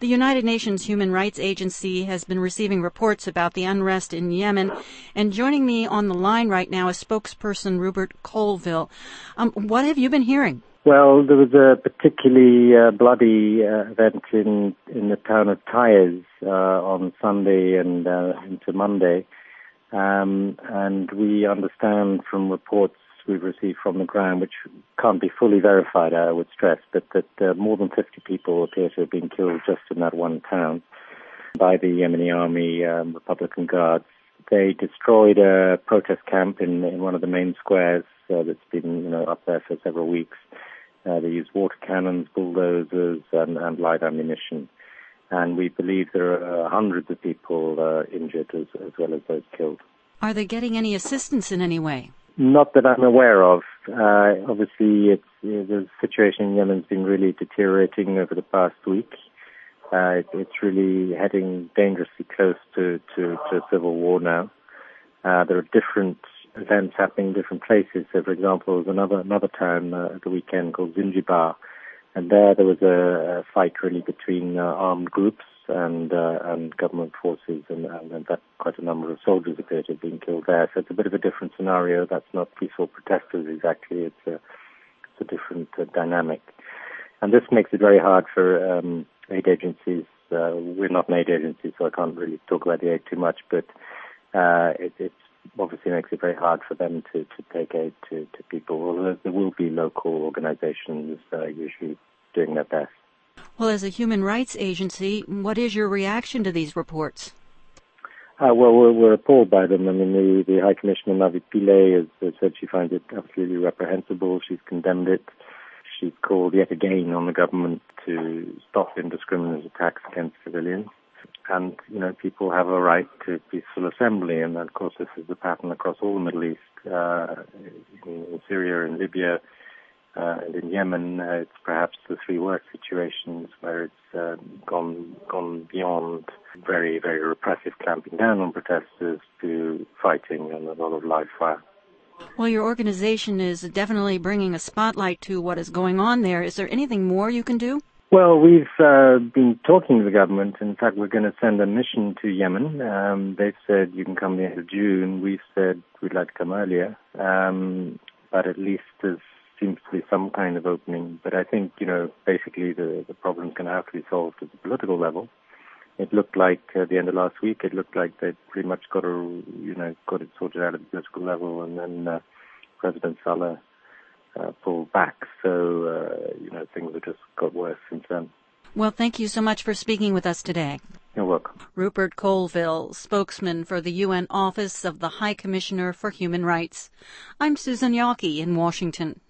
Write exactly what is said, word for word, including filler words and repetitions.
The United Nations Human Rights Agency has been receiving reports about the unrest in Yemen, and joining me on the line right now is spokesperson Rupert Colville. Um, what have you been hearing? Well, there was a particularly uh, bloody uh, event in in the town of Taiz uh, on Sunday and uh, into Monday, um, and we understand from reports we've received from the ground, which can't be fully verified, I would stress, but that uh, more than fifty people appear to have been killed just in that one town by the Yemeni army, um, Republican Guards. They destroyed a protest camp in, in one of the main squares uh, that's been, you know, up there for several weeks. Uh, they used water cannons, bulldozers, and, and light ammunition. And we believe there are uh, hundreds of people uh, injured as, as well as those killed. Are they getting any assistance in any way? Not that I'm aware of. Uh, obviously, it's, uh, the situation in Yemen has been really deteriorating over the past week. Uh, it, it's really heading dangerously close to, to, to a civil war now. Uh, there are different events happening in different places. So, for example, there's another another town uh, at the weekend called Zinjibar, and there there was a, a fight really between uh, armed groups and uh, and government forces, and, and in fact quite a number of soldiers appear to have been killed there. So it's a bit of a different scenario. That's not peaceful protesters exactly. It's a, it's a different uh, dynamic, and this makes it very hard for um, aid agencies. Uh, we're not an aid agency, so I can't really talk about the aid too much, but uh, it, it's obviously makes it very hard for them to, to take aid to, to people. Although there will be local organizations uh, usually doing their best. Well, as a human rights agency, what is your reaction to these reports? Uh, well, we're, we're appalled by them. I mean, the, the High Commissioner, Navi Pillay, has, has said she finds it absolutely reprehensible. She's condemned it. She's called yet again on the government to stop indiscriminate attacks against civilians. And, you know, people have a right to peaceful assembly, and of course this is the pattern across all the Middle East, uh, in Syria, in Libya, uh, and in Yemen. Uh, it's perhaps the three worst situations where it's uh, gone gone beyond very, very repressive clamping down on protesters to fighting and a lot of live fire. Well, your organization is definitely bringing a spotlight to what is going on there. Is there anything more you can do? Well, we've uh, been talking to the government. In fact, we're going to send a mission to Yemen. Um, they've said you can come the end of June. We've said we'd like to come earlier. Um, but at least there seems to be some kind of opening. But I think, you know, basically the, the problem's going to have to be solved at the political level. It looked like uh, at the end of last week, it looked like they'd pretty much got, a, you know, got it sorted out at the political level. And then uh, President Saleh Uh, pulled back, so uh, you know things have just got worse since then. Well, thank you so much for speaking with us today. You're welcome. Rupert Colville, spokesman for the U N Office of the High Commissioner for Human Rights. I'm Susan Yawkey in Washington.